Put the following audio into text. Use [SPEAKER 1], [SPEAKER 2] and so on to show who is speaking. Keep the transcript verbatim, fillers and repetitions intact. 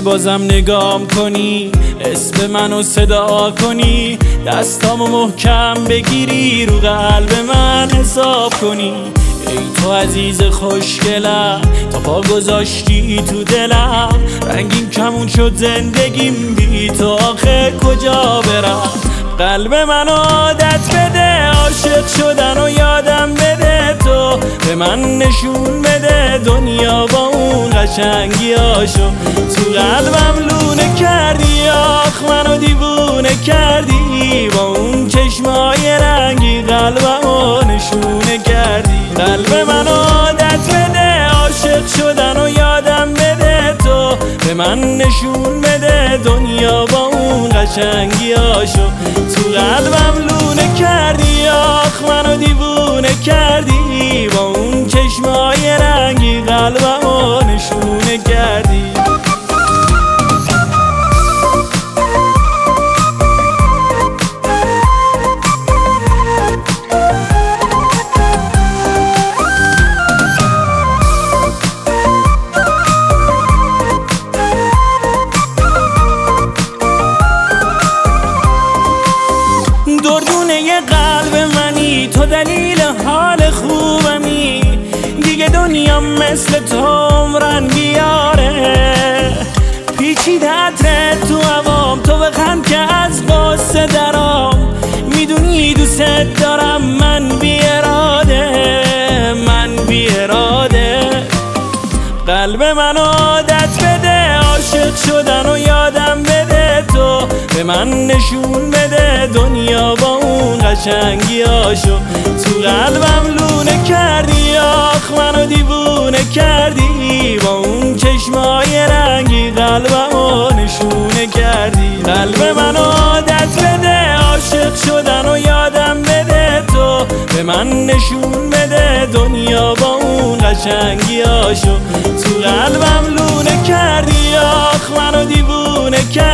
[SPEAKER 1] بازم نگام کنی، اسم منو صدا کنی، دستامو محکم بگیری، رو قلب من حساب کنی. ای تو عزیز خوشگلم، تا پا گذاشتی تو دلم، رنگین کمون شد زندگیم، بی تو آخه کجا برم؟ قلب من عادت بده، عاشق شدن و یادم بده، تو به من نشون بده دنیا با اون قشنگیاشو. تو قلبم لونه کردی، آخ منو دیوونه کردی، با اون چشمای رنگی قلبمو نشونه کردی. قلب من عادت بده، عاشق شدن و یادم بده، تو به من نشون بده دنیا با اون قشنگیاشو. تو قلبم لونه کردی، آخ منو دیوونه کردی، با اون چشمای رنگی قلبمو نشونه کردی. دردونه قلب منی، تو دلیل حال خوبمی، دیگه دنیا مثل تو عمرن بیاره. پیچیده عطرت تو هوام، تو بخند که از قصه درام، میدونی دوست دارم من بی اراده، من بی اراده. قلب من عادت بده، عاشق شدن و یادم بده، تو به من نشون بده دنیا با اون قشنگیاشو. تو قلبم لونه کردی، آخ منو دیوونه کردی، با اون چشمای رنگی قلبمو نشونه کردی. قلب من عادت بده، عاشق شدن و یادم بده، تو به من نشون بده دنیا با اون قشنگیاشو. تو قلبم لونه کردی، آخ منو دیوونه کردی.